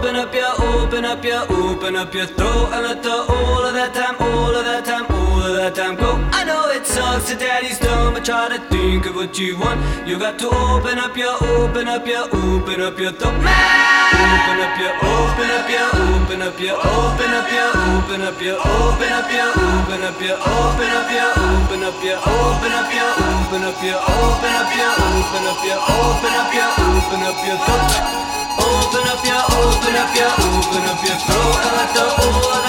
open up your throat and let the all of that time go. I know it sucks that daddy's done, but try to think of what you want. You got to open up your throat, man. Open up your, open up your, open up your, open up your, open up your, open up your, open up your, open up your, open up your, open up your, open up your, open up your, open up your, open up your, open up your, open up your throat. Open up your throat and let the all